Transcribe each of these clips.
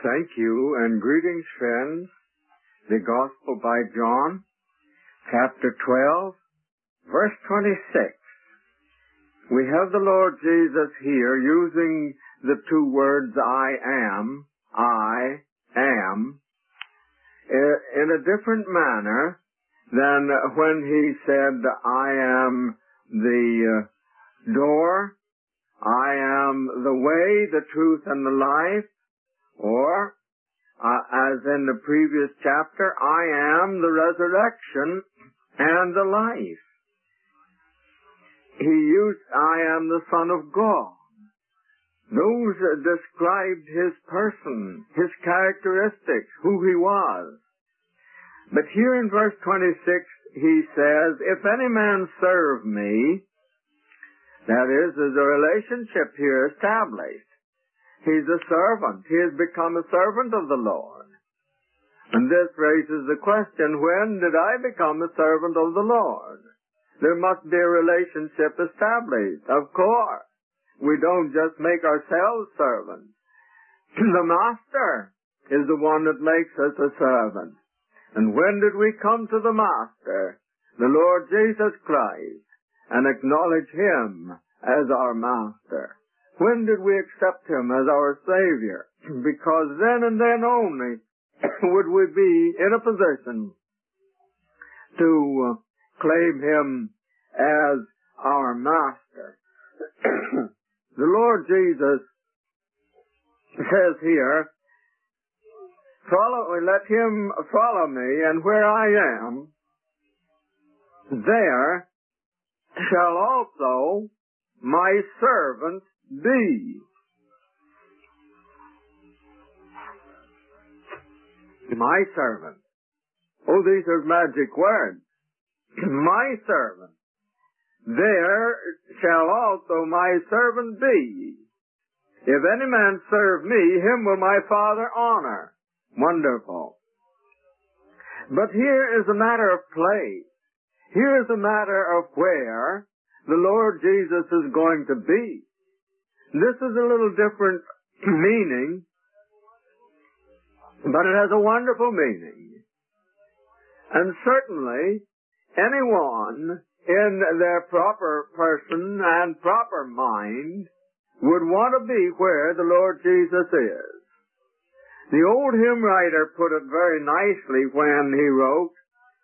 Thank you, and greetings, friends. The Gospel by John, chapter 12, verse 26. We have the Lord Jesus here using the two words I am, in a different manner than when he said, I am the door, I am the way, the truth, and the life, or, as in the previous chapter, I am the resurrection and the life. He used, I am the Son of God. Those described his person, his characteristics, who he was. But here in verse 26, he says, if any man serve me, that is, there's a relationship here established. He's a servant. He has become a servant of the Lord. And this raises the question, when did I become a servant of the Lord? There must be a relationship established. Of course. We don't just make ourselves servants. The Master is the one that makes us a servant. And when did we come to the Master, the Lord Jesus Christ, and acknowledge Him as our Master? When did we accept Him as our Savior? Because then and then only would we be in a position to claim Him as our Master. The Lord Jesus says here, let him follow me, and where I am, there shall also my servant be. My servant. Oh, these are magic words. My servant. There shall also my servant be. If any man serve me, him will my Father honor. Wonderful. But here is a matter of place. Here is a matter of where the Lord Jesus is going to be. This is a little different meaning, but it has a wonderful meaning. And certainly, anyone in their proper person and proper mind would want to be where the Lord Jesus is. The old hymn writer put it very nicely when he wrote,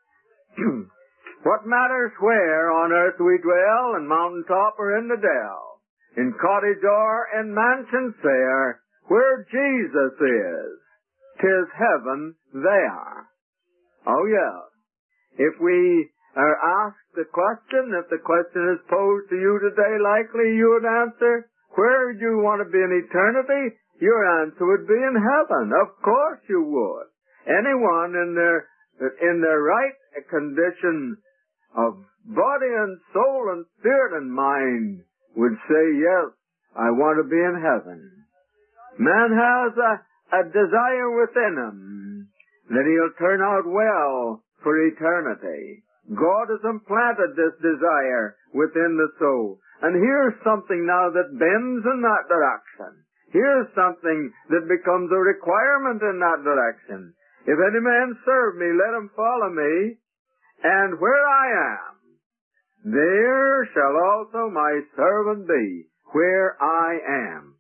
what matters where on earth we dwell, in mountain top or in the dell, in cottage or in mansion fair, where Jesus is, 'tis heaven there. Oh yes. If we are asked the question, if the question is posed to you today, likely you would answer, where do you want to be in eternity? Your answer would be in heaven. Of course you would. Anyone in their right condition of body and soul and spirit and mind would say, yes, I want to be in heaven. Man has a desire within him that he'll turn out well for eternity. God has implanted this desire within the soul. And here's something now that bends in that direction. Here's something that becomes a requirement in that direction. If any man serve me, let him follow me. And where I am, there shall also my servant be, where I am.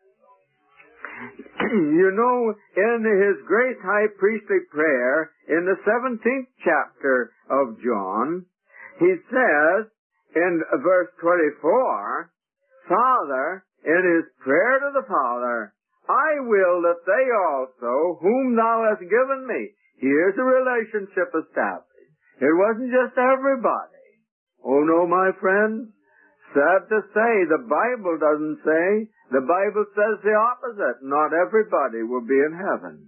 You know, in his great high priestly prayer, in the 17th chapter of John, he says, in verse 24, Father, in his prayer to the Father, I will that they also, whom thou hast given me. Here's a relationship established. It wasn't just everybody. Oh no, my friends. Sad to say, the Bible doesn't say. The Bible says the opposite. Not everybody will be in heaven.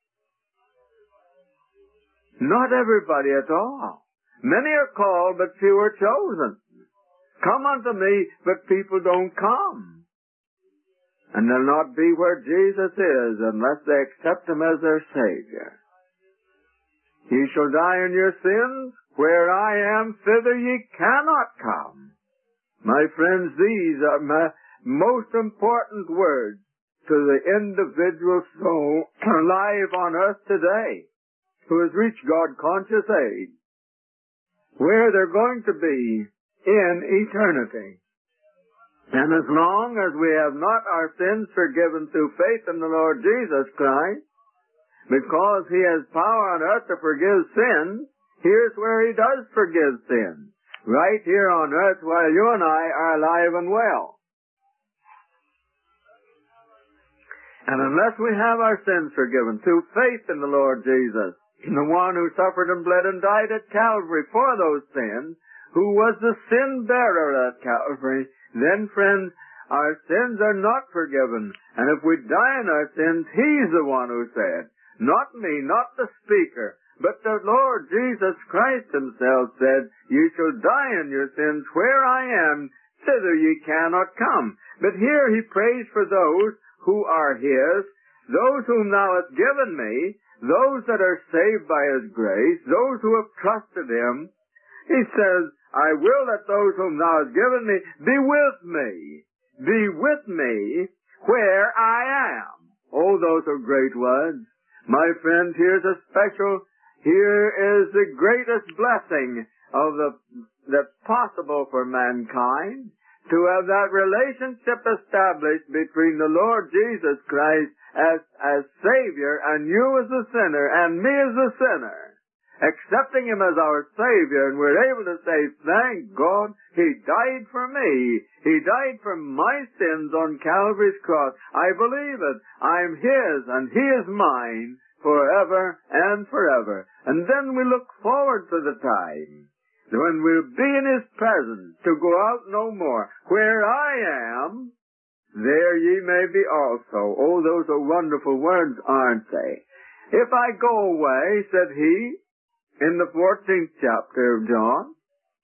Not everybody at all. Many are called, but few are chosen. Come unto me, but people don't come. And they'll not be where Jesus is unless they accept Him as their Savior. Ye shall die in your sins. Where I am, thither ye cannot come. My friends, these are my most important words to the individual soul alive on earth today who has reached God conscious age, where they're going to be in eternity. And as long as we have not our sins forgiven through faith in the Lord Jesus Christ, because He has power on earth to forgive sins, here's where He does forgive sins. Right here on earth while you and I are alive and well. And unless we have our sins forgiven through faith in the Lord Jesus, the one who suffered and bled and died at Calvary for those sins, who was the sin bearer at Calvary, then, friends, our sins are not forgiven. And if we die in our sins, He's the one who said, not me, not the speaker, but the Lord Jesus Christ Himself said, ye shall die in your sins. Where I am, thither ye cannot come. But here He prays for those who are His, those whom Thou hast given me, those that are saved by His grace, those who have trusted Him. He says, I will that those whom Thou hast given me be with me. Be with me where I am. Oh, those are great words. My friends, here is the greatest blessing that's possible for mankind, to have that relationship established between the Lord Jesus Christ as Savior and you as a sinner and me as a sinner. Accepting Him as our Savior, and we're able to say, thank God, He died for me. He died for my sins on Calvary's cross. I believe it. I'm His, and He is mine forever and forever. And then we look forward to the time when we'll be in His presence to go out no more. Where I am, there ye may be also. Oh, those are wonderful words, aren't they? If I go away, said He, in the 14th chapter of John,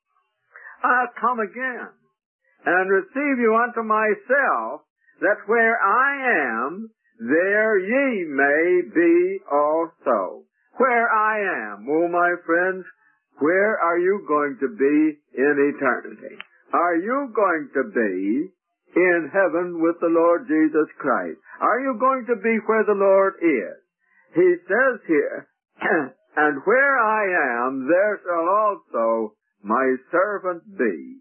I'll come again and receive you unto myself, that where I am, there ye may be also. Where I am, oh my friends, where are you going to be in eternity? Are you going to be in heaven with the Lord Jesus Christ? Are you going to be where the Lord is? He says here, and where I am, there shall also my servant be.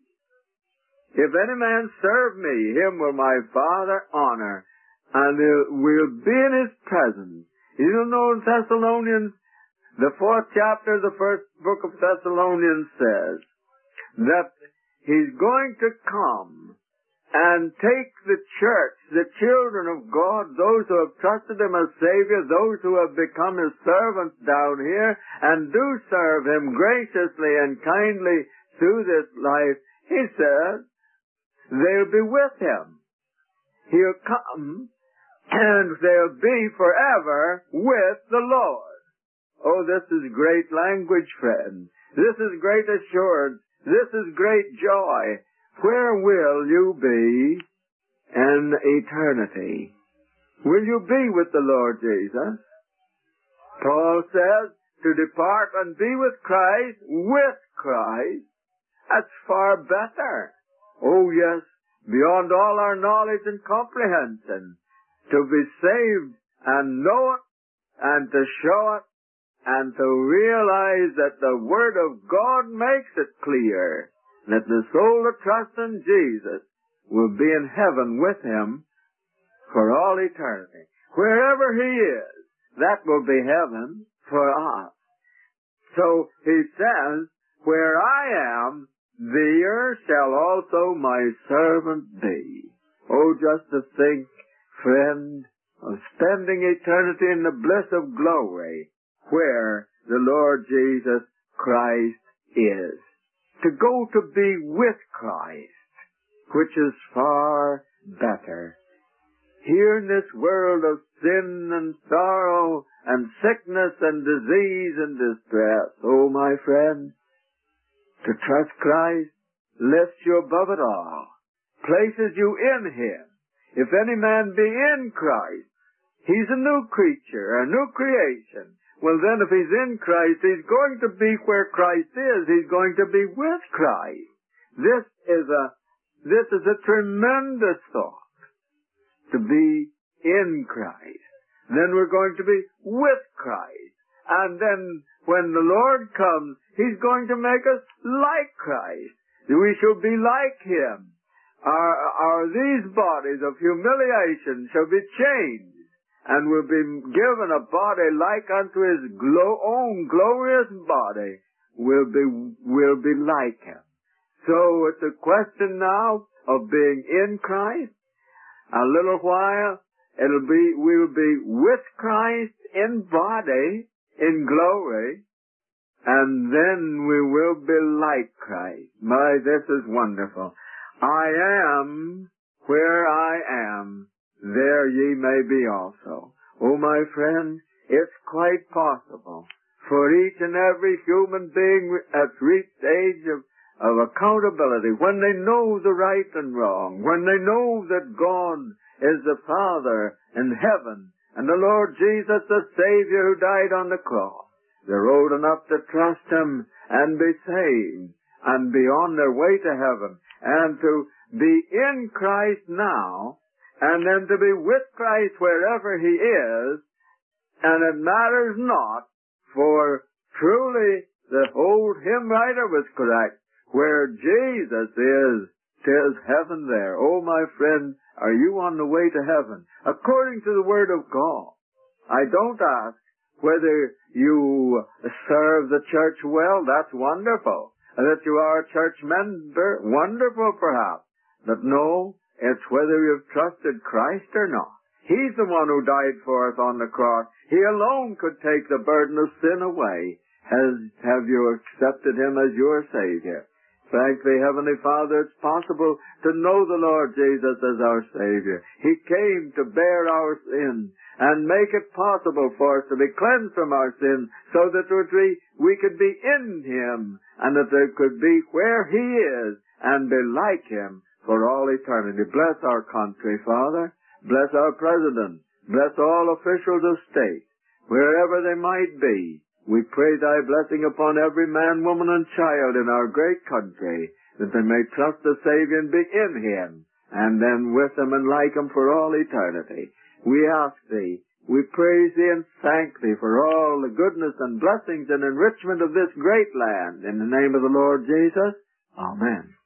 If any man serve me, him will my Father honor, and will be in His presence. You know, in Thessalonians, the 4th chapter, the 1st book of Thessalonians says that He's going to come and take the church, the children of God, those who have trusted Him as Savior, those who have become His servants down here, and do serve Him graciously and kindly through this life. He says, they'll be with Him. He'll come, and they'll be forever with the Lord. Oh, this is great language, friends. This is great assurance. This is great joy. Where will you be in eternity? Will you be with the Lord Jesus? Paul says to depart and be with Christ, that's far better. Oh yes, beyond all our knowledge and comprehension, to be saved and know it and to show it and to realize that the Word of God makes it clear that the soul that trusts in Jesus will be in heaven with Him for all eternity. Wherever He is, that will be heaven for us. So He says, where I am, there shall also my servant be. Oh, just to think, friend, of spending eternity in the bliss of glory where the Lord Jesus Christ is. To go to be with Christ, which is far better. Here in this world of sin and sorrow and sickness and disease and distress, oh my friend, to trust Christ lifts you above it all, places you in Him. If any man be in Christ, he's a new creature, a new creation. Well then, if he's in Christ, he's going to be where Christ is. He's going to be with Christ. This is a tremendous thought, to be in Christ. Then we're going to be with Christ. And then when the Lord comes, He's going to make us like Christ. We shall be like Him. These bodies of humiliation shall be changed, and will be given a body like unto His own glorious body. Will be like Him. So it's a question now of being in Christ. A little while, we'll be with Christ in body, in glory, and then we will be like Christ. My, this is wonderful. I am where I am, there ye may be also. Oh, my friend, it's quite possible for each and every human being at reached age of accountability, when they know the right and wrong, when they know that God is the Father in heaven, and the Lord Jesus the Savior who died on the cross, they're old enough to trust Him and be saved and be on their way to heaven, and to be in Christ now, and then to be with Christ wherever He is, and it matters not, for truly the old hymn writer was correct. Where Jesus is, 'tis heaven there. Oh, my friend, are you on the way to heaven? According to the Word of God. I don't ask whether you serve the church well. That's wonderful. That you are a church member. Wonderful, perhaps. But no, it's whether you've trusted Christ or not. He's the one who died for us on the cross. He alone could take the burden of sin away. Have you accepted Him as your Savior? Thank thee, Heavenly Father, it's possible to know the Lord Jesus as our Savior. He came to bear our sin and make it possible for us to be cleansed from our sin, so that we could be in Him, and that there could be where He is and be like Him for all eternity. Bless our country, Father. Bless our President. Bless all officials of state, wherever they might be. We pray Thy blessing upon every man, woman, and child in our great country, that they may trust the Savior and be in Him, and then with Him and like Him for all eternity. We ask Thee, we praise Thee and thank Thee for all the goodness and blessings and enrichment of this great land. In the name of the Lord Jesus, Amen.